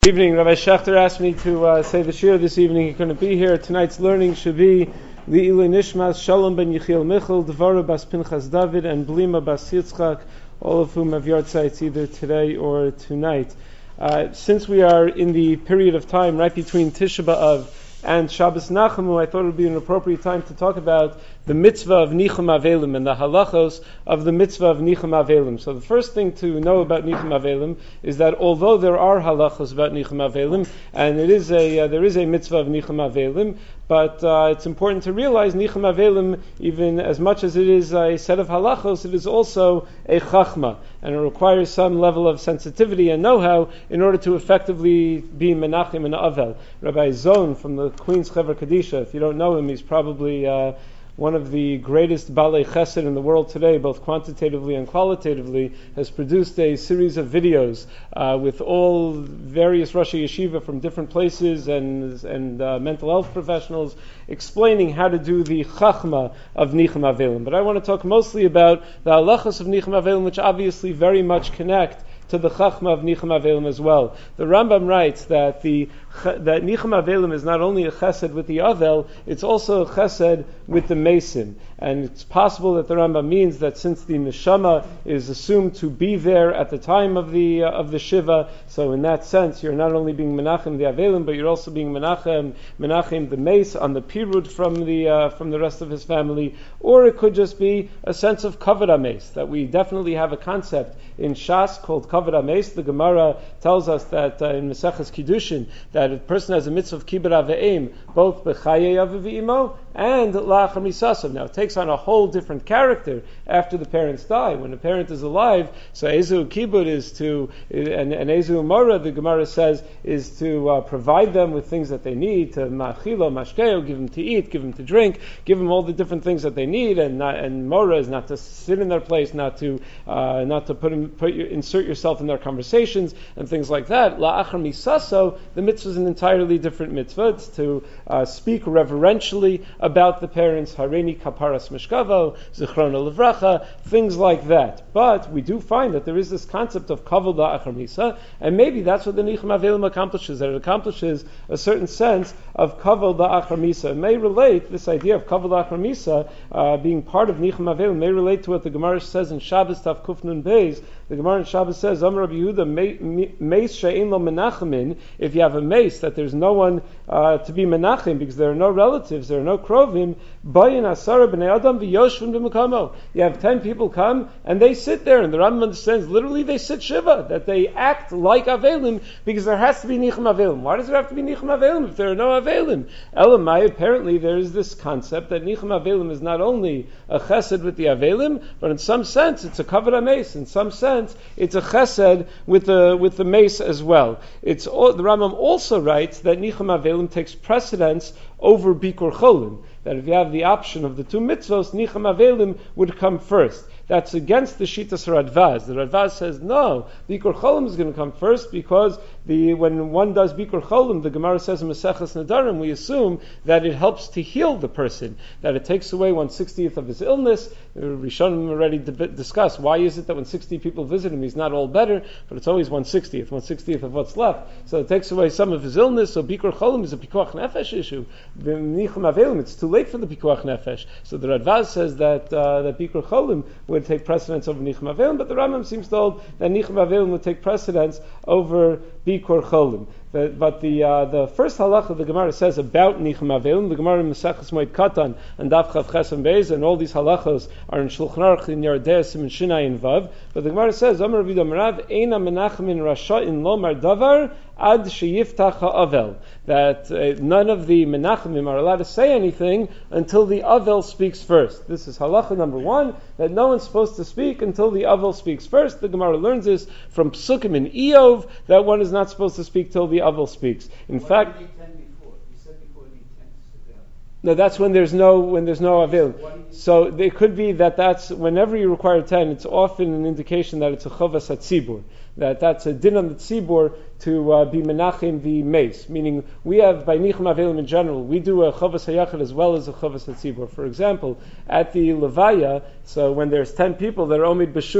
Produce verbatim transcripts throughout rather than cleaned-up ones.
Good evening. Rabbi Schechter asked me to uh, say the shir this evening. He couldn't be here. Tonight's learning should be Li'ilei Nishmas Shalom ben Yechiel Michal, Devara bas Pinchas David, and Blima bas Yitzchak, all of whom have yartzites either today or tonight. Uh, since we are in the period of time right between Tisha B'Av and Shabbos Nachamu, I thought it would be an appropriate time to talk about the mitzvah of Nichum Avelim and the halachos of the mitzvah of Nichum Avelim. So the first thing to know about Nichum Avelim is that although there are halachos about Nichum Avelim, and it is a uh, there is a mitzvah of Nichum Avelim, but uh, it's important to realize Nichum Avelim, even as much as it is a set of halachos, it is also a chachma, and it requires some level of sensitivity and know-how in order to effectively be menachim and avel. Rabbi Zon from the Queen's Chevra Kadisha, if you don't know him, he's probably uh, one of the greatest balei chesed in the world today, both quantitatively and qualitatively, has produced a series of videos uh, with all various Rosh Yeshiva from different places and and uh, mental health professionals explaining how to do the chachma of Nichum Avelim. But I want to talk mostly about the halachos of Nichum Avelim, which obviously very much connect to the chachma of Nichum Avelim as well. The Rambam writes that the that Nichum Avelim is not only a chesed with the Avel, it's also a chesed with the Mesim. And it's possible that the Rambam means that since the neshama is assumed to be there at the time of the uh, of the shiva, so in that sense you're not only being menachem the Avelim, but you're also being menachem menachem the Meis on the pirud from the uh, from the rest of his family. Or it could just be a sense of kavod hameis, that we definitely have a concept in Shas called kavod hameis. The Gemara tells us that uh, in Maseches Kiddushin that a person has a mitzvah of kibbud aveim both b'chayei aviv v'imo and la'achar misasav. Now it takes on a whole different character after the parents die. When a parent is alive, so ezu kibbud is to, and, and ezu mora, the Gemara says, is to uh, provide them with things that they need, to ma'achilo, mashkeo, give them to eat, give them to drink, give them all the different things that they need, and not, and mora is not to sit in their place, not to uh, not to put, in, put your, insert yourself in their conversations, and things like that. La'achar misaso, the mitzvah is an entirely different mitzvah. It's to uh, speak reverentially about the parents, hareini kaparas mishkavo, zichrona levracha, things like that. But we do find that there is this concept of kavod la'achar misa, and maybe that's what the Nichum Avelim accomplishes, that it accomplishes a certain sense of kavod la'achar misa. It may relate, this idea of kavod la'achar misa, uh, being part of Nichum Avelim, may relate to what the Gemara says in Shabbos Taf Kuf Nun Beis. The Gemara in Shabbos says, Amar Rabbi Yehuda, meis she'ein lo menachemin, if you have a mace that there's no one uh, to be menachem, because there are no relatives, there are no krovim, bayin asara b'nei adam v'yoshvim b'mekamo. You have ten people come, and they sit there, and the Rambam understands, literally they sit shiva, that they act like Avelim, because there has to be Nichum Avelim. Why does there have to be Nichum Avelim if there are no Avelim? Elamai, apparently there is this concept that Nichum Avelim is not only a chesed with the Avelim, but in some sense it's a kavod hameis. In some sense it's a chesed with the with the mace as well. It's all, the Rambam also writes that Nichum Avelim takes precedence over Bikur Cholim. That if you have the option of the two mitzvos, Nichum Avelim would come first. That's against the Shitas Radvaz. The Radvaz says, no, Bikur Cholim is going to come first because the when one does Bikur Cholim, the Gemara says in Maseches Nedarim, we assume that it helps to heal the person, that it takes away one sixtieth of his illness. Rishonim already de- discussed why is it that when sixty people visit him, he's not all better, but it's always one sixtieth, one sixtieth of what's left. So it takes away some of his illness, so Bikur Cholim is a Pikuach Nefesh issue. The Nichum Avelim, it's too late for the Pikuach Nefesh. So the Radvaz says that uh, that Bikur Cholim would take precedence over Nichum Avelim, but the Rambam seems to hold that Nichum Avelim would take precedence over Bikur Cholim. But, but the uh, the first halacha the Gemara says about Nichum Avelim, the Gemara in Maseches Moed Katan and Daf Chav Ches and Beis, and all these halachos are in Shulchan Aruch in Yardei Siman Shinai and Vav. But the Gemara says, Amar Rabbi Rav, Eina Menachem in Rasha in Lomar Davar Ad Sheyiftach Ha'avel, that uh, none of the Menachemim are allowed to say anything until the Avel speaks first. This is halacha number one, that no one's supposed to speak until the Avel speaks first. The Gemara learns this from Psukim in Eov, that one is not supposed to speak till the Avel speaks. In what fact, did he tend before? He said before he tend to sit down. no, that's when there's no when there's no Avel. So it could be that that's whenever you require ten, it's often an indication that it's a chovas hatzibur, that that's a din on the tzibur to uh, be menachem the mace. Meaning, we have by Nichum Avelim in general, we do a chovas hayachid as well as a chovas hatzibur. For example, at the levaya, so when there's ten people, they're omid b'shura.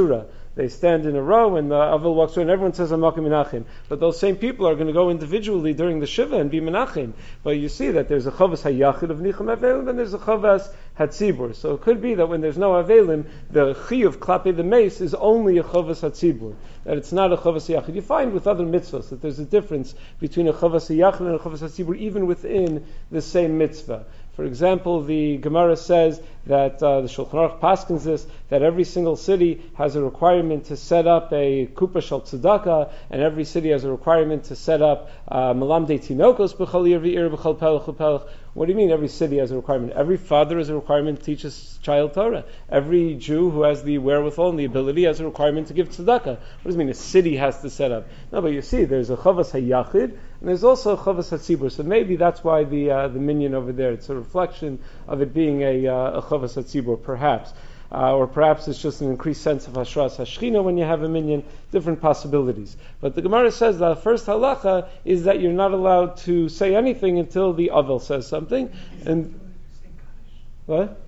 they stand in a row, and the Avel walks through, and everyone says Hamakim Menachem. But those same people are going to go individually during the Shiva and be Menachem. But you see that there's a Chavas Hayachid of Nichum Avelim, and there's a Chavas Hatzibur. So it could be that when there's no Avelim, the Chiyuv Klape the Mace is only a Chavas Hatzibur, that it's not a Chavas Hayachid. You find with other mitzvahs that there's a difference between a Chavas Hayachid and a Chavas Hatzibur, even within the same mitzvah. For example, the Gemara says that uh, the Shulchan Aruch paskins this, that every single city has a requirement to set up a kupa shel tzedakah, and every city has a requirement to set up malamdei tinokos b'chol ir v'ir b'chol pelech u'pelech. What do you mean every city has a requirement? Every father has a requirement to teach his child Torah. Every Jew who has the wherewithal and the ability has a requirement to give tzedakah. What does it mean a city has to set up? No, but you see, there's a chavas hayachid, and there's also a chavas hatzibur. So maybe that's why the uh, the minyan over there, it's a reflection of it being a, uh, a chavas hatzibur, perhaps. Uh, or perhaps it's just an increased sense of Hashras Hashchina when you have a minyan, different possibilities. But the Gemara says that the first halacha is that you're not allowed to say anything until the Avel says something. And what?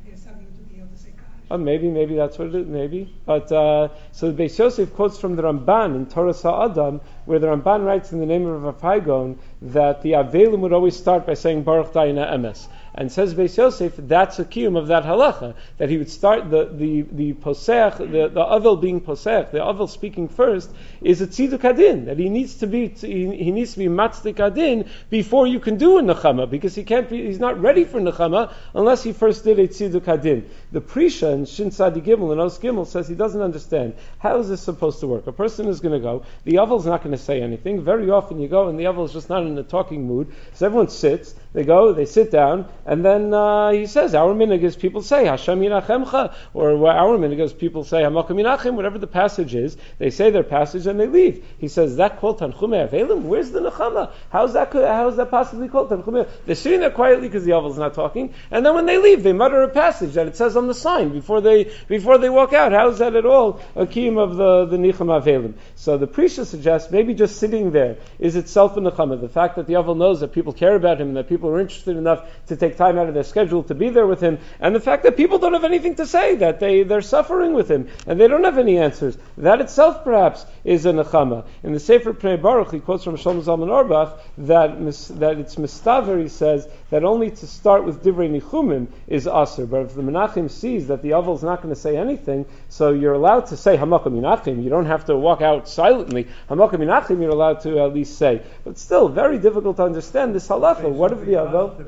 Oh, maybe, maybe that's what it is, maybe. But, uh, so the Beis Yosef quotes from the Ramban in Torah Sa'adam, where the Ramban writes in the name of Rav Haigon that the Avelim would always start by saying Baruch Dayina Emes. And says Beis Yosef, that's a kiyum of that halacha, that he would start the the the posech, the, the avel being posech, the avel speaking first, is a tziduk adin, that he needs to be he, he needs to be matzdik adin before you can do a nechama, because he can't be he's not ready for nechama unless he first did a tziduk adin. The Prisha in Shin Sadi Gimel and Os Gimel says he doesn't understand. How is this supposed to work? A person is going to go, the avel's not going to say anything. Very often you go and the avel is just not in a talking mood, so everyone sits, they go, they sit down, and then uh, he says, our minhag is people say, Hashem Yinachemcha, or our minhag is people say, Hamakom Yinachem, whatever the passage is, they say their passage and they leave. He says, that called Tanchumei Avelim? Where's the Nechama? How's that, how is that possibly called Tanchumei? They're sitting there quietly because the Avel's not talking, and then when they leave, they mutter a passage that it says on the sign before they before they walk out. How is that at all a kiyum of the, the Nicham Avelim? So the Prisha suggests maybe just sitting there is itself a Nechama. The fact that the Avel knows that people care about him, and that people are interested enough to take time out of their schedule to be there with him, and the fact that people don't have anything to say, that they, they're suffering with him, and they don't have any answers, that itself perhaps is a nechama. In the Sefer Pnei Baruch, he quotes from Shlomo Zalman Auerbach that, mis, that it's mistaver, he says, that only to start with divrei nichumim is aser, but if the Menachem sees that the Avel is not going to say anything, so you're allowed to say Hamakom Yinachem, you don't have to walk out silently, Hamakom Yinachem you're allowed to at least say. But still, very difficult to understand this halacha. What if the Avel...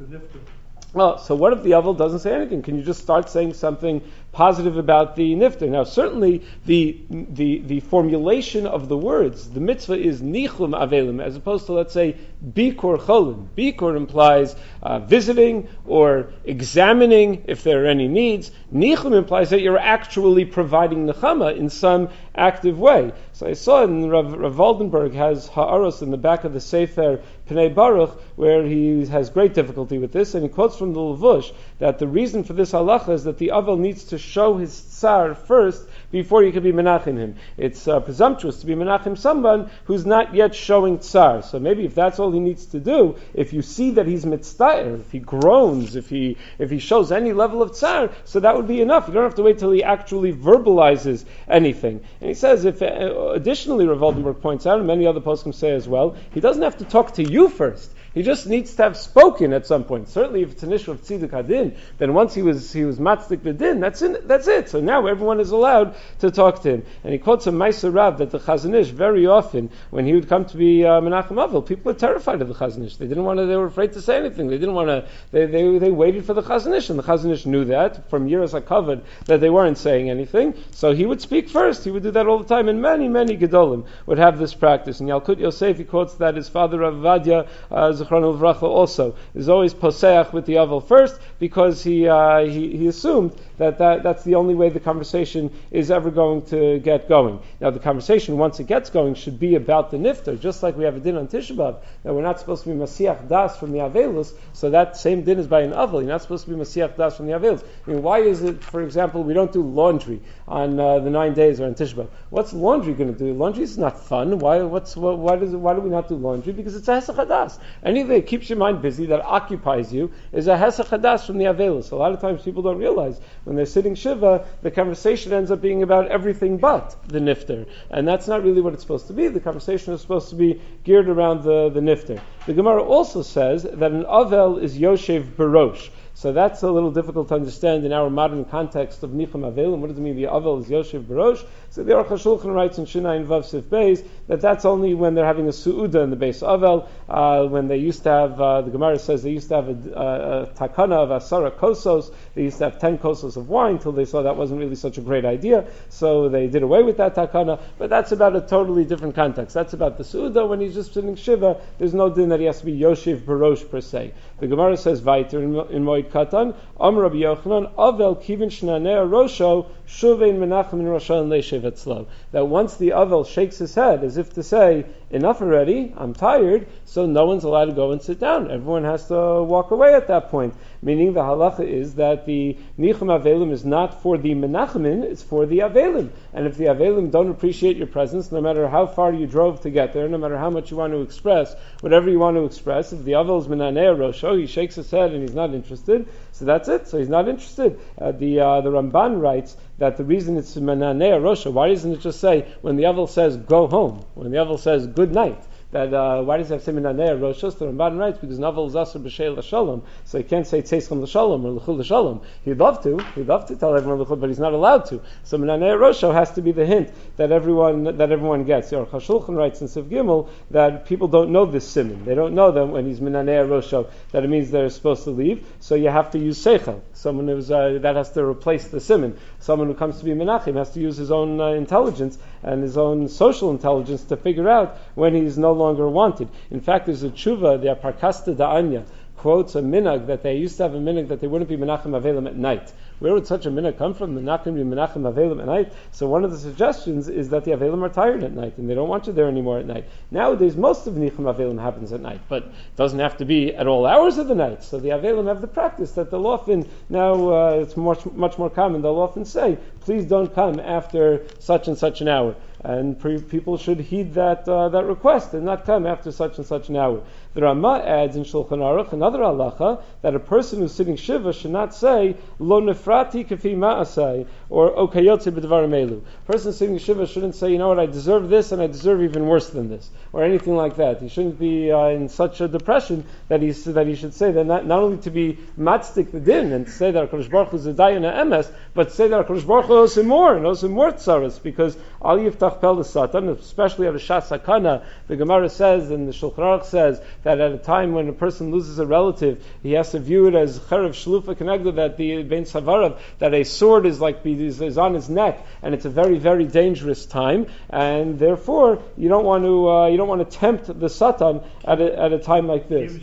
Well, so what if the Avel doesn't say anything? Can you just start saying something positive about the nifter? Now, certainly the the the formulation of the words, the mitzvah is nichum avelim, as opposed to, let's say, bikur cholim. Bikur implies uh, visiting or examining if there are any needs. Nichum implies that you're actually providing nechama in some active way. So I saw in Rav, Rav Waldenberg has ha'aros in the back of the Sefer Pnei Baruch, where he has great difficulty with this, and he quotes from the Levush that the reason for this halacha is that the Avel needs to show his tsar first before you can be menachem him. It's uh, presumptuous to be menachem someone who's not yet showing tsar. So maybe if that's all he needs to do, if you see that he's mitztayer, if he groans, if he if he shows any level of tsar, so that would be enough. You don't have to wait till he actually verbalizes anything. And he says, if uh, additionally, Rav Waldenberg points out, and many other poskim say as well, he doesn't have to talk to you first. He just needs to have spoken at some point. Certainly, if it's an issue of tziduk hadin, then once he was he was matzdik b'din, that's in, that's it. So now everyone is allowed to talk to him. And he quotes a Meiser Rav that the Chazon Ish very often, when he would come to be uh, Menachem Avel, people were terrified of the Chazon Ish. They didn't want to. They were afraid to say anything. They didn't want to. They they they waited for the Chazon Ish, and the Chazon Ish knew that from years I covered that they weren't saying anything. So he would speak first. He would do that all the time, and many many gedolim would have this practice. And Yalkut Yosef, he quotes that his father Rav Vadia uh, Zichronu Livracha also is always poseach with the Avel first, because he, uh, he he assumed that, that that's the only way the conversation is ever going to get going. Now the conversation, once it gets going, should be about the nifter, just like we have a din on Tisha B'Av, that we're not supposed to be Masiach Das from the Avelus, so that same din is by an Avel. You're not supposed to be Masiach Das from the Avelus. I mean, why is it, for example, we don't do laundry on uh, the nine days or on Tisha B'Av? What's laundry going to do? Laundry is not fun. Why What's what, why, does it, why do we not do laundry? Because it's a Hesach Hadas. Anything that keeps your mind busy, that occupies you, is a Hesach Hadas from the Avelus. A lot of times people don't realize when they're sitting Shiva, the conversation ends up being about everything but the Nifter. And that's not really what it's supposed to be. The conversation is supposed to be geared around the, the Nifter. The Gemara also says that an Avel is Yoshev Barosh. So that's a little difficult to understand in our modern context of Nichum Avelim. What does it mean the Avel is Yoshev Barosh? So the Aruch HaShulchan writes in Shinayin Vav Sif Beis that that's only when they're having a Su'uda in the base Avel, uh, when they used to have, uh, the Gemara says they used to have a, a, a takana of Asara Kosos, they used to have ten kosos of wine till they saw that wasn't really such a great idea, so they did away with that takana, but that's about a totally different context. That's about the Su'uda, when he's just sitting Shiva, there's no din that he has to be Yoshev Barosh per se. The Gemara says, Vaiter in, in Moed Katan, Am Rabbi Yochanan, Avel Kivin Shnaneh Rosho, Shuvein Menachem in Roshan Leishev Etzlo. That once the Avel shakes his head as if to say, enough already, I'm tired, so no one's allowed to go and sit down. Everyone has to walk away at that point. Meaning the halacha is that the Nichum Avelim is not for the Menachemin, it's for the Avelim. And if the Avelim don't appreciate your presence, no matter how far you drove to get there, no matter how much you want to express, whatever you want to express, if the Avel is Menaneh Rosho, he shakes his head and he's not interested, so that's it, so he's not interested. Uh, the uh, the Ramban writes that the reason it's Menaneh Rosho, why doesn't it just say, when the Avel says, go home, when the Avel says, good night, that uh, why does it have to say Menaneh Roshos? The Ramban writes because Naval is Asur B'Shei L'Shalom, so he can't say Tzeischem L'Shalom or L'chul L'Shalom. He'd love to, he'd love to tell everyone L'chul, but he's not allowed to. So Menaneh Rosho has to be the hint that everyone that everyone gets. The Aruch HaShulchan writes in Siv Gimel that people don't know this simon. They don't know that when he's Menaneh Rosho that it means they're supposed to leave. So you have to use Seichel. Someone who's uh, that has to replace the simon. Someone who comes to be Menachem has to use his own uh, intelligence and his own social intelligence to figure out when he's no longer wanted. In fact, there's a tshuva, the Aparkasta Da'anya, quotes a minhag that they used to have a minhag that they wouldn't be Menachem Avelim at night. Where would such a minhag come from? Menachem be Menachem Avelim at night? So one of the suggestions is that the Avelim are tired at night and they don't want you there anymore at night. Nowadays, most of Nichum Avelim happens at night, but it doesn't have to be at all hours of the night. So the Avelim have the practice that they'll often, now uh, it's much, much more common, they'll often say, please don't come after such and such an hour. And pre- people should heed that uh, that request and not come after such and such an hour. The Rama adds in Shulchan Aruch another halacha that a person who's sitting shiva should not say lo nefrati kafi ma'asai or okayotze b'dvarim elu. A person sitting shiva shouldn't say, you know what, I deserve this and I deserve even worse than this, or anything like that. He shouldn't be uh, in such a depression that he that he should say that not, not only to be matzdik the din and to say that HaKadosh Baruch Hu is a dayan emes, but to say that HaKadosh Baruch Hu owes him more and owes him more tzaras, because al yiftach pel Satan, especially at a Shas Sakana, the Gemara says and the Shulchan Aruch says that at a time when a person loses a relative, he has to view it as Cherev Shlufa Kenegda, that the Ben Savarav, that a sword is like is, is on his neck, and it's a very, very dangerous time, and therefore you don't want to uh, you don't want to tempt the Satan at a, at a time like this.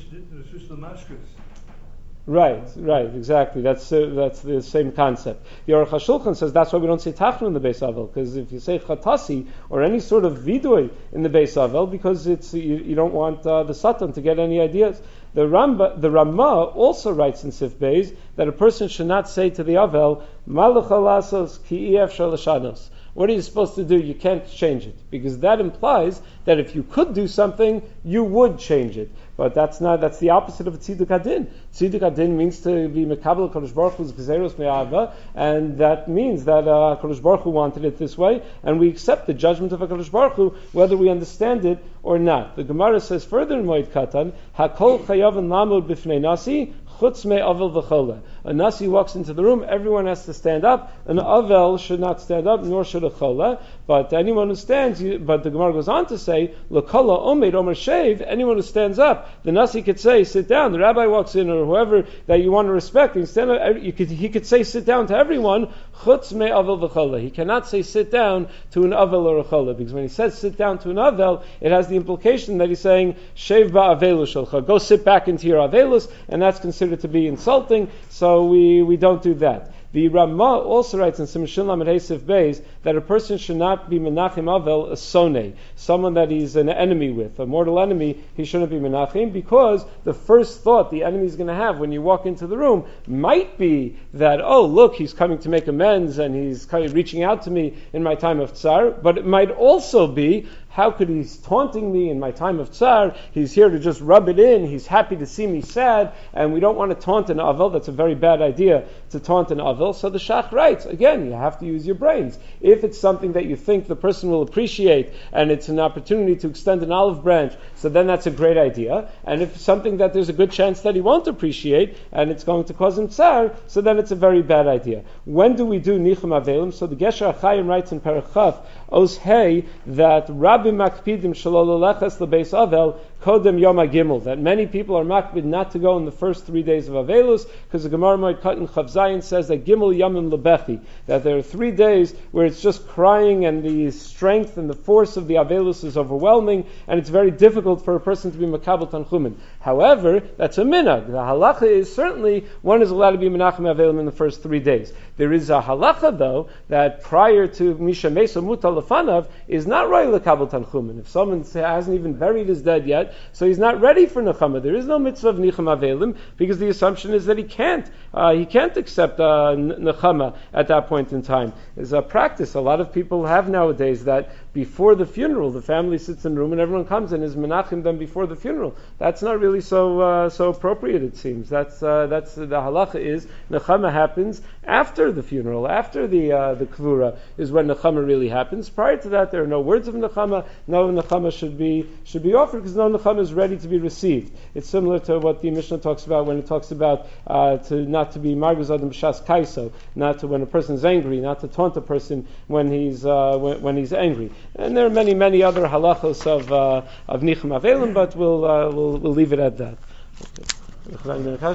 Right, right, exactly. That's uh, that's the same concept. The Aruch HaShulchan says that's why we don't say Tachnu in the Beis Avel, because if you say Chatasi or any sort of Vidoy in the Beis Avel, because it's you, you don't want uh, the Satan to get any ideas. The Ramba, the Rama also writes in Sif Beis that a person should not say to the Avel, Malach halasos ki efshar l'shanos. What are you supposed to do? You can't change it, because that implies that if you could do something, you would change it. But that's not. That's the opposite of a tziduk adin. Tziduk adin means to be mekabel Kadosh Baruch Hu's gezeros me'ava, and that means that uh, Kadosh Baruch Hu wanted it this way, and we accept the judgment of Kadosh Baruch Hu whether we understand it or not. The Gemara says further in Moed Katan, Hakol chayavin lamod b'fnei nasi. Chutz me avel v'chola. A nasi walks into the room, everyone has to stand up. An avel should not stand up, nor should a chola. But anyone who stands, you, but the Gemara goes on to say, l'kola omed omer shev. Anyone who stands up, the nasi could say, sit down. The rabbi walks in, or whoever that you want to respect, and stand up, you could, he could say, sit down to everyone. Chutz me avel v'chola. He cannot say, sit down to an avel or a chola, because when he says, sit down to an avel, it has the implication that he's saying, shev ba'avelu shalcha. Go sit back into your avelus, and that's considered to be insulting, so we, we don't do that. The Rama also writes in Simon Shin Lamed Hesef Beis that a person should not be Menachem Avel a Sonei, someone that he's an enemy with, a mortal enemy. He shouldn't be Menachem, because the first thought the enemy is going to have when you walk into the room might be that, oh, look, he's coming to make amends and he's kind of reaching out to me in my time of tsar, but it might also be, How could he's taunting me in my time of tsar? He's here to just rub it in. He's happy to see me sad, and we don't want to taunt an avel. That's a very bad idea to taunt an avel. So the shach writes, again, you have to use your brains. If it's something that you think the person will appreciate, and it's an opportunity to extend an olive branch, so then that's a great idea. And if it's something that there's a good chance that he won't appreciate, and it's going to cause him tsar, so then it's a very bad idea. When do we do nichum avelim? So the Gesher HaChaim writes in Parachaf, Os Hey, that Rabbi Makpidim Shalol Leleches Lebeis Avel Kodem Yom HaGimel, that many people are makpid not to go in the first three days of Avelus, because the Gemara Moed Katan Chav Zayin says that Gimel Yomim Lebechi, that there are three days where it's just crying and the strength and the force of the Avelus is overwhelming, and it's very difficult for a person to be Makabel Tanchumin. However, that's a minhag. The halacha is certainly one is allowed to be Menachem Avelim in the first three days. There is a halacha, though, that prior to Misha Mesa Muta Lefanav is not Roy Lekabel Tanchumin. If someone hasn't even buried his dead yet, so he's not ready for Nechama. There is no mitzvah of Nichem Avelim, because the assumption is that he can't. Uh, he can't accept uh, Nechama at that point in time. It's a practice. A lot of people have nowadays that before the funeral, the family sits in a room and everyone comes and is menachim them before the funeral. That's not really so uh, so appropriate, it seems. That's uh, that's the halacha is Nechama happens after the funeral, after the uh, the kvura is when Nechama really happens. Prior to that, there are no words of Nechama. No Nechama should be should be offered because no Nechama is ready to be received. It's similar to what the Mishnah talks about when it talks about uh, to not to be marguz adam b'shas kaiso, not to when a person is angry, not to taunt a person when he's uh, when, when he's angry. And there are many, many other halachos of uh, of Nichem Avelim, but we'll, uh, we'll we'll leave it at that. Okay.